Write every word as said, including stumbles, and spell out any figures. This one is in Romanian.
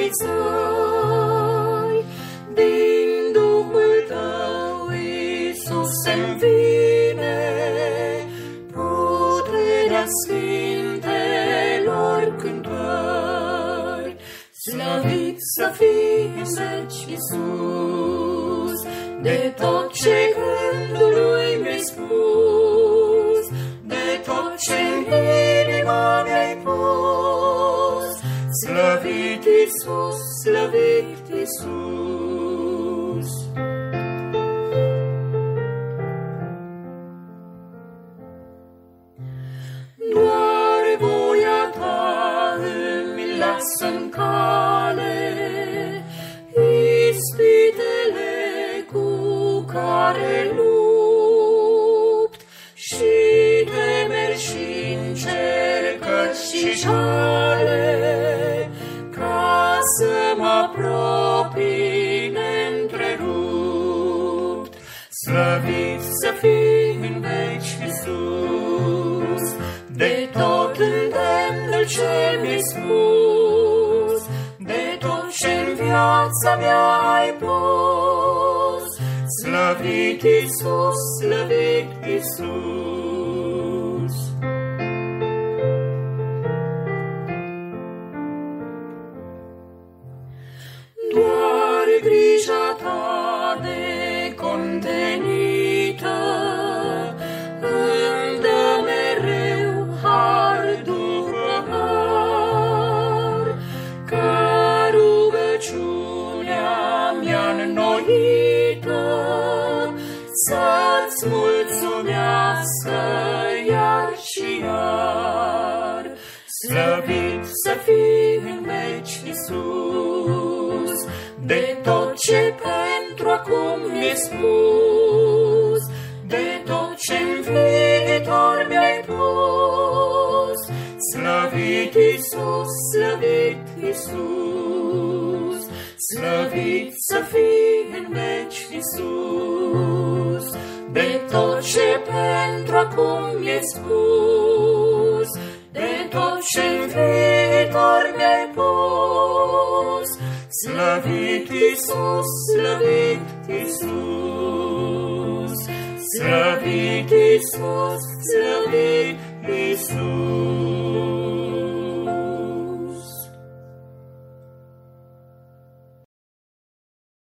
cei săi. Din Duhul tău, Iisuse-mi vine puterea sfintelor cântări. Slăvit să fii în veci, Iisus, de tot ce gândului mi-ai spus, de tot ce în inima mi-ai pus. Slăvit Iisus, slăvit Iisus. Doar voia ta îmi lasă-n cale ispitele cu care lupt, și temeri și încercări și jale, ca să mă apropii neîntrerupt. Slăvit să fii în veci, Iisus, de tot îndemnul ce mi-ai spus, de tot ce-n viața mea ai pus. Slăvit Iisus, slăvit Iisus. Doar grija ta necontenită îmi dă mereu har după har, ca rugăciunea mea înnoită să-ți mulțumească iar și iar. Slăvit să fii în veci, Iisus, de tot ce pentru acum mi-ai spus, de tot ce-n viitor mi-ai pus. Slăvit Iisus, slăvit Iisus, slăvit să fii în veci, Iisus, de tot ce pentru acum mi-ai spus, de tot ce-n viitor mi-ai pus. Slăvit Iisus, slăvit Iisus, slăvit Iisus, slăvit Iisus.